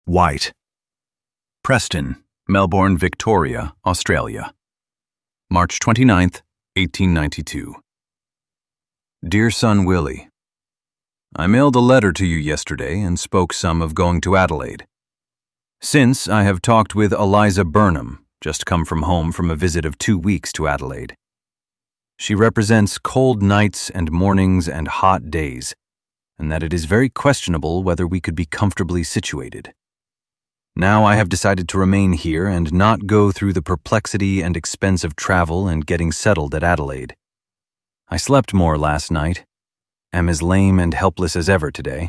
White. Preston, Melbourne, Victoria, Australia. March 29th, 1892. Dear son Willie, I mailed a letter to you yesterday and spoke some of going to Adelaide. Since, I have talked with Eliza Burnham, just come from home from a visit of 2 weeks to Adelaide. She represents cold nights and mornings and hot days, and that it is very questionable whether we could be comfortably situated. Now I have decided to remain here and not go through the perplexity and expense of travel and getting settled at Adelaide. I slept more last night, am as lame and helpless as ever today.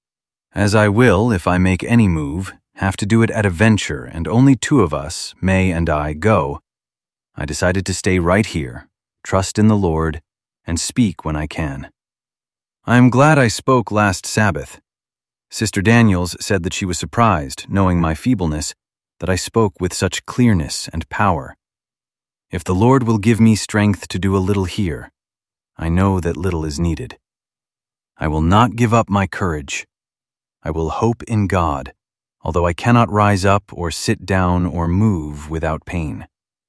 As I will, if I make any move, have to do it at a venture and only 2 of us, May and I, go, I decided to stay right here, trust in the Lord, and speak when I can. I am glad I spoke last Sabbath. Sister Daniels said that she was surprised, knowing my feebleness, that I spoke with such clearness and power. If the Lord will give me strength to do a little here, I know that little is needed. I will not give up my courage. I will hope in God, although I cannot rise up or sit down or move without pain.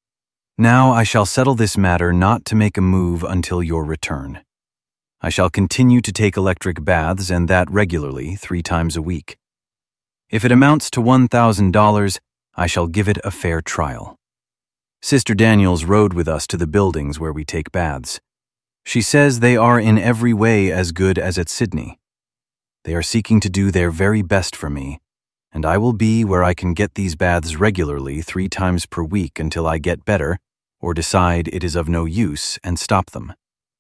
Now I shall settle this matter not to make a move until your return. I shall continue to take electric baths, and that regularly, 3 times a week. If it amounts to $1,000, I shall give it a fair trial. Sister Daniels rode with us to the buildings where we take baths. She says they are in every way as good as at Sydney. They are seeking to do their very best for me, and I will be where I can get these baths regularly 3 times per week until I get better or decide it is of no use and stop them.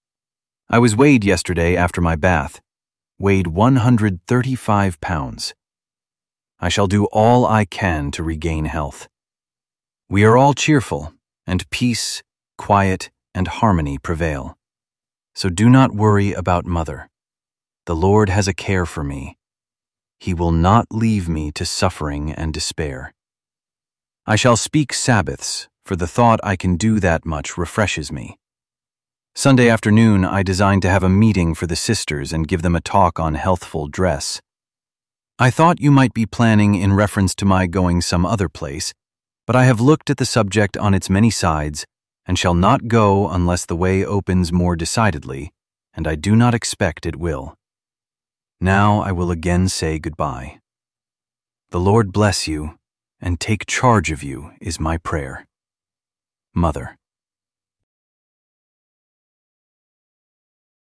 I was weighed yesterday after my bath, weighed 135 pounds. I shall do all I can to regain health. We are all cheerful, and peace, quiet, and harmony prevail. So do not worry about Mother. The Lord has a care for me. He will not leave me to suffering and despair. I shall speak Sabbaths, for the thought I can do that much refreshes me. Sunday afternoon, I designed to have a meeting for the sisters and give them a talk on healthful dress. I thought you might be planning in reference to my going some other place, but I have looked at the subject on its many sides and shall not go unless the way opens more decidedly, and I do not expect it will. Now I will again say goodbye. The Lord bless you and take charge of you is my prayer. Mother.